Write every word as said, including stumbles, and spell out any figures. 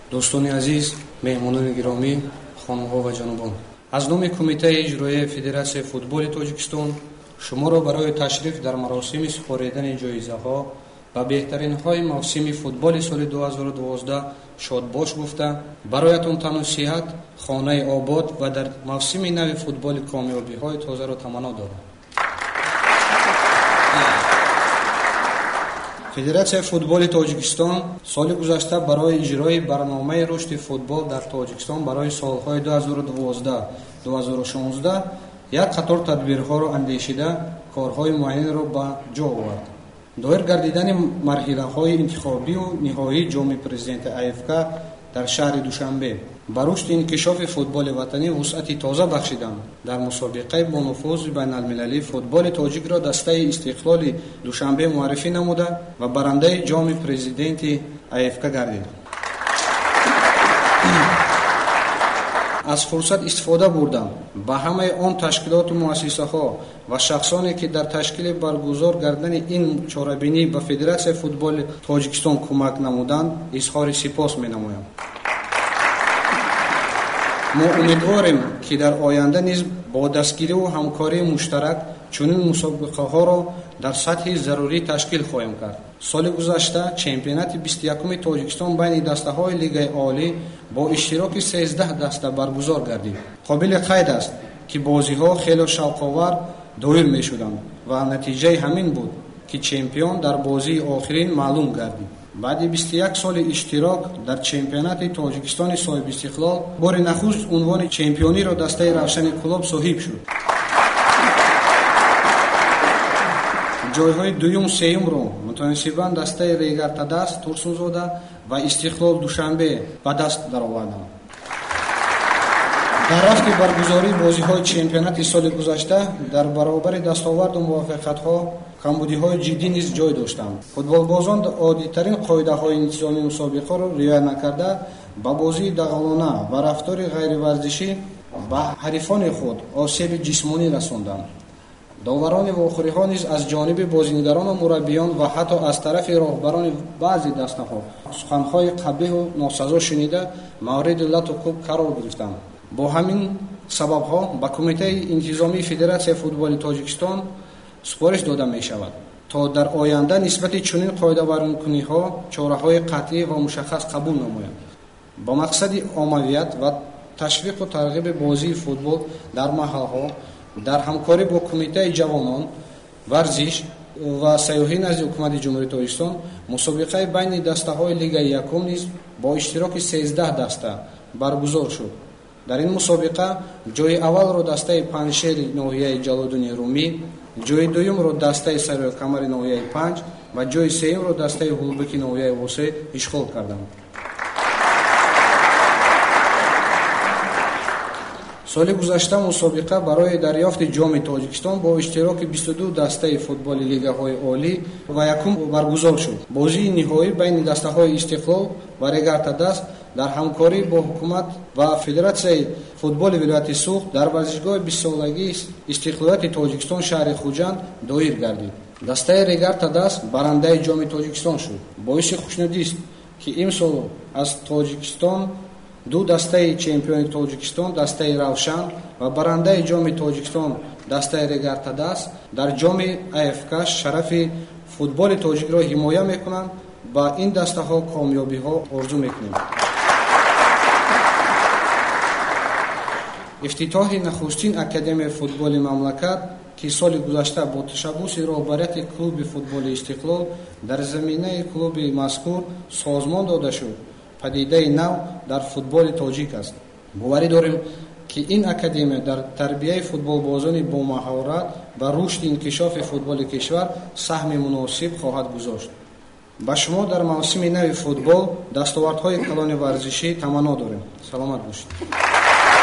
دوستان عزیز، مهمانان گرامی، خانم‌ها و جنابان، از نام کمیته اجرایی فدراسیون فوتبال تاجیکستان شما را برای تشریف در مراسم سپاریدن جایزه‌ها و بهترین های موسم فوتبال سال دو هزار و دوازده شادباش گفته برایتان تن و صحت، خانه آباد و در موسم نو فوتبال کامیابی های تازه را تمنا دارم. فدراسیون فوتبال تاجیکستان سال گذشته برای اجرای برنامه رشد فوتبال در تاجیکستان برای سالهای دو هزار و دوازده دو هزار و شانزده یک قطار تدبیرها را اندیشیده کارهای معین را به جا آورد. دایر گردیدن مرحله‌های انتخابی و نهایی جام پرزیدنت افک در شهر دوشنبه با رشد انکشاف فوتبال وطنی وسعت تازه بخشیدند. در مسابقه با نفوذ بین المللی فوتبال تاجیک را دسته استقلال دوشنبه معرفی نموده و برنده جام پرزیدنت افک گردید. از فرصت استفاده بردم به همه آن تشکیلات و مؤسسه‌ها و شخصانی که در تشکیل برگزار کردن این چاره‌بینی به فدراسیون فوتبال تاجیکستان کمک نمودند اظهار سپاس می‌نمایم. ما امیدواریم که در آینده نیز با دستگیری و همکاری مشترک چنین مسابقه‌ها را در سطح ضروری تشکیل خواهیم کرد. سال گذشته چمپیونات بیست و یکم تاجیکستان بین دسته‌های لیگ عالی با اشتراک سیزده دسته برگزار گردید. قابل قید است که بازی‌ها خیلی شوق‌آور دایر می‌شدند و نتیجه همین بود که چمپیون در بازی آخرین معلوم گردید. بعد بیست و یک سال اشتراک در چمپیونات تاجیکستان صاحب استقلال بار نخست عنوان چمپیونی را دسته روشن کلوب صاحب شد. جایهای دوم سوم را متناسباً دسته ریگر تدس ترسونزاده و استقلال دوشنبه به دست درآوردند. در رفت برگزاری بازی‌های چمپیونات سال گذشته در برابر دستاورد و موفقیت‌ها کمبودی‌های جدی نیز جای داشتند. فوتبالبازان عادی‌ترین قاعده‌های انتظامی مسابقه را رعایت نکرده با بازی دغلانه و رفتار غیر ورزشی به حریفان خود آسیب جسمانی رساندند. داوران و آخری‌ها نیز از جانب بازیگران و مربیان و حتی از طرف راهبران بعضی دسته‌ها سخن‌های قبیح و ناسزا شنیده مورد لط و کوب قرار گرفتند. با همین سبب‌ها به کمیته انتظامی فدراسیون فوتبال تاجیکستان سپارش داده می‌شود تا در آینده نسبت چنین قاعده‌ورانکنی‌ها چاره‌های قطعی و مشخص قبول نمایند با مقصد عمومیت و تشویق و ترغیب بازی فوتبال در محل‌ها در همکاری با کمیته جوانان ورزش و سیاحی نزد حکومت جمهوری تاجیکستان مسابقه بین دسته‌های لیگ یکم نیز با اشتراک سیزده دسته برگزار شد. در این مسابقه جای اول را دسته پنجشیر ناحیه جلال‌الدین رومی، جای دوم را دسته سرای کمر ناحیه پنج و جای سوم را دسته هولبکی ناحیه وسه اشغال کردند. سال گذشته مسابقه برای دریافت جام تاجیکستان با اشتراک بیست و دو دسته فوتبال لیگ‌های عالی و یکم برگزار شد. بازی نهایی بین دسته‌های استقلال و ریگر تدس در همکاری با حکومت و فدراسیون فوتبال ولایت سوخت در ورزشگاه بیست سالگی استقلالیت تاجیکستان شهر خوجند دایر گردید. دسته ریگر تدس برنده جام تاجیکستان شد. باعث خوشنودی است که امسال از تاجیکستان دو دسته چمپیون تاجیکستان دسته روشن و برنده جام تاجیکستان دسته ریگر تدس در جام افک شرف فوتبال تاجیک را حمایت میکنند. با این دسته ها کامیابی ها آرزو میکنیم. افتتاح نخستین اکادمی فوتبال مملکت که سال گذشته با تشبث رهبریت کلوب فوتبال استقلال در زمینه کلوب مذکور سازمان داده شد پدیده نو در فوتبال تاجیک است. باوری داریم که این اکادمی در تربیت فوتبالبازان با مهارت و رشد انکشاف فوتبال کشور سهم مناسب خواهد گذاشت. با شما در موسم نو فوتبال دستاوردهای کلان ورزشی تمنا داریم. سلامت باشید.